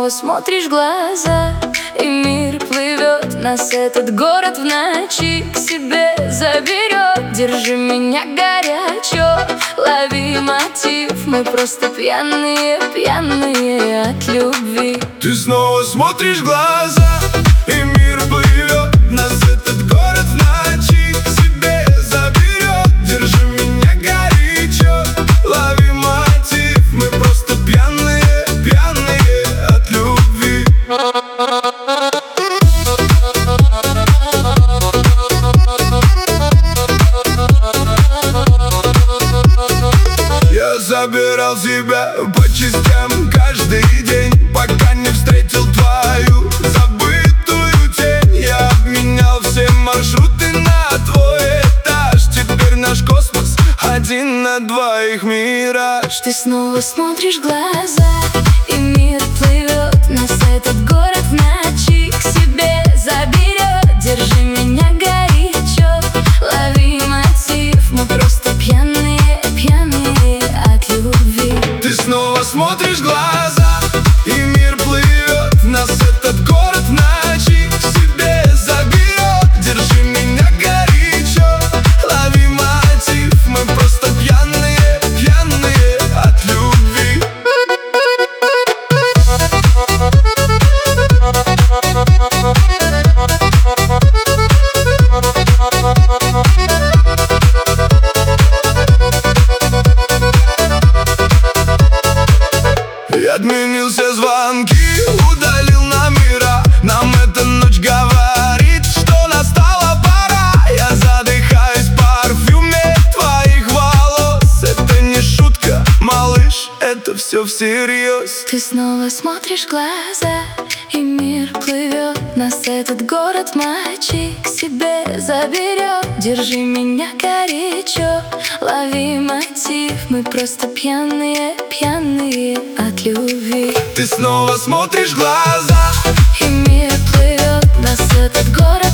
снова смотришь в глаза, и мир плывет, нас этот город в ночи к себе заберет. Держи меня горячо, лови мотив, мы просто пьяные, пьяные от любви. Ты снова смотришь в глаза, и мир плывет, нас этот город в ночи к себе заберет. Держи меня горячо, лови мотив, мы просто пьяные, пьяные от любви. Я забирал себя по частям каждый день, пока не встретил твою забытую тень. Я обменял все маршруты на твой этаж. Теперь наш космос один на двоих, мираж. Ты снова смотришь в глаза, и мир плывет, нас этот город в ночи к себе заберет. Держи меня горячо, лови мотив, мы просто пьяные, пьяные от любви. Ты снова смотришь в глаза, и мир плывет, нас этот город в ночи к себе заберет. Держи меня горячо, лови мотив, мы просто пьяные, пьяные от любви. Я отменил все звонки, удалил номера. Нам эта ночь говорит, что настала пора. Я задыхаюсь в парфюме твоих волос. Это не шутка, малыш, это все всерьез. Ты снова смотришь в глаза, и мир плывет, нас этот город в ночи к себе заберет. Держи меня горячо, лови мотив, мы просто пьяные, пьяные от любви. Ты снова смотришь в глаза, И мир плывет, нас этот город